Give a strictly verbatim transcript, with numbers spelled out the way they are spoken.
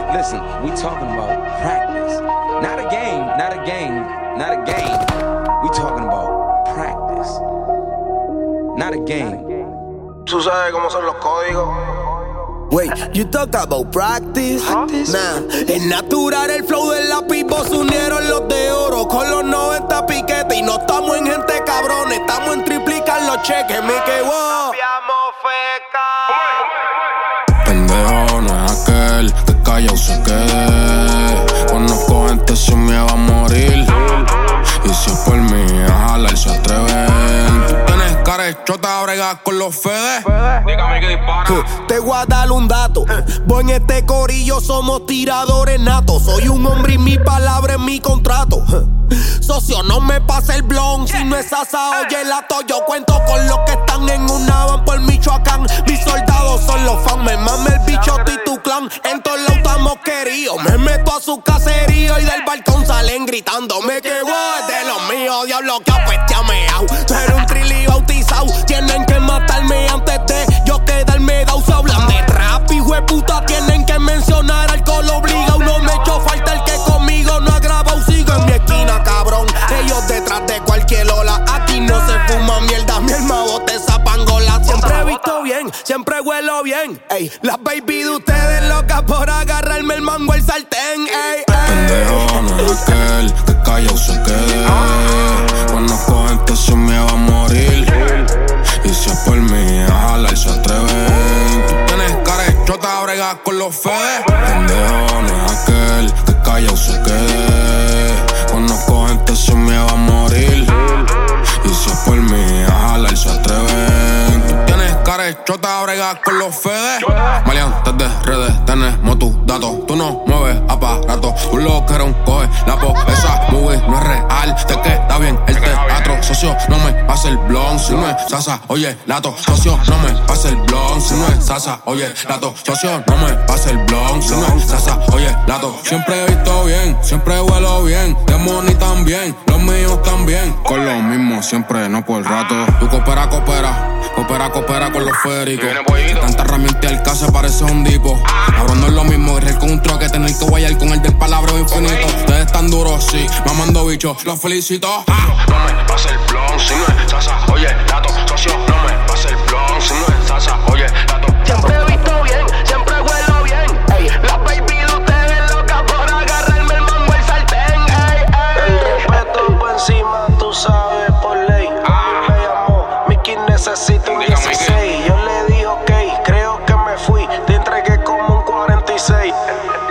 listen, we talking about practice. Not a game, not a game, not a game. We talking about practice. Not a game. Tú sabes cómo son los códigos. Wait, you talk about practice? practice? Nah, es natural el flow del lápiz. Vos unieron los de oro con los noventa piquetes. Y no estamos en gente cabrones, estamos en triplicar los cheques. Me quedo. Pendejo no es aquel que callado se quede. Conozco gente sin miedo a morir. Y si es por mí, a jalar se atreven. Tú tienes cara de chota a bregar con los fedes. Dígame que dispara. Te voy a dar un dato. Vos en este corillo somos tiradores natos. Soy un hombre y mi palabra es mi contrato. Socio, no me pase el blon. Si no es asa, oye el lato. Yo cuento con los que están en una van por Michoacán. Mis soldados son los fans. Me mame el bichote y tu clan. En todos lados estamos queridos. Me meto a su caserío y del balcón salen gritando. Me quedo de los míos, diablo que apesteameao. Tú eres un trilli bautizado. Tienen que matarme antes de yo quedarme dao. Se hablan de rap, hijo de puta. Tienen que mencionar alcohol obligado. No me echó falta el que conmigo no ha grabado. Sigo en mi esquina, cabrón. Ellos detrás de cualquier ola. Aquí no se fuma mierda. Mi hermano bote esa pangola. Siempre he visto bien, siempre huelo bien. Ey, las baby de ustedes locas por agarrarme el mango el sartén. Ey, ey. Pendejo no es aquel que callado se quede. Conozco gente sin miedo a morir. Y si es por mí, a jalar se atreven. Tú tienes cara de chota a bregar con los fedes. Pendejo no es aquel que callado se quede. Conozco gente sin miedo a morir. Y si es por mí, a jalar se atreven. Tú tienes cara de chota a bregar con los fedes. Maleantes de redes, tenemos tus datos. Tú no mueves aparato. Tú lo que eres un coge la po. Esa movie no es real. Te queda bien el teatro. Socio, no me pase el blon. Si no es sasa, oye, lato. Socio, no me pase el blon. Si no es sasa, oye, lato. Socio, no me pase el blon. Si no es sasa, oye, lato. Siempre he visto bien, siempre huelo bien. De money también, los míos también. Con lo mismo siempre, no por rato. Tú coopera, coopera. Coopera, coopera con los féricos. Tanta herramienta al caso parece un dipo. Cabrón, no es lo mismo guerrear con un troque, tener que guayar con el del palabreo infinito. Ustedes están duros, sí, mamando bichos, los felicito. No me pase el blon, si no es sasa, oye, lato. Socio, no me pase el blon, si no es sasa, oye, lato. Siempre he visto bien, siempre huelo bien. Ey, las baby de ustedes locas por agarrarme el mango el sartén. Ey, ey. El respeto por encima, tú sabes, por ley. Ah. Me llamó, Mickey necesita un dieciséis. Yo le dije ok, creo que me fui. Te entregué como un cuarenta y seis.